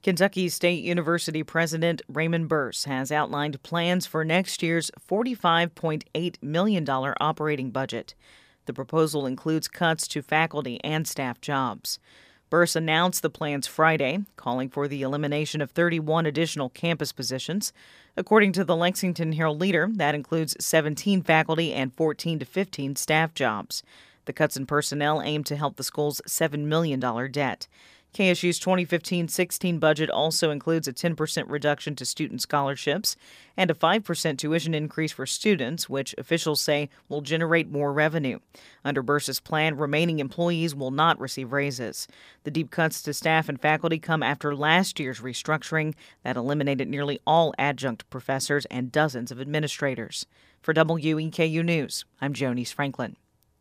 Kentucky State University President Raymond Burse has outlined plans for next year's $45.8 million operating budget. The proposal includes cuts to faculty and staff jobs. Burse announced the plans Friday, calling for the elimination of 31 additional campus positions. According to the Lexington Herald-Leader, that includes 17 faculty and 14 to 15 staff jobs. The cuts in personnel aim to help the school's $7 million debt. KSU's 2015-16 budget also includes a 10% reduction to student scholarships and a 5% tuition increase for students, which officials say will generate more revenue. Under Burse's plan, remaining employees will not receive raises. The deep cuts to staff and faculty come after last year's restructuring that eliminated nearly all adjunct professors and dozens of administrators. For WEKU News, I'm Jonice Franklin.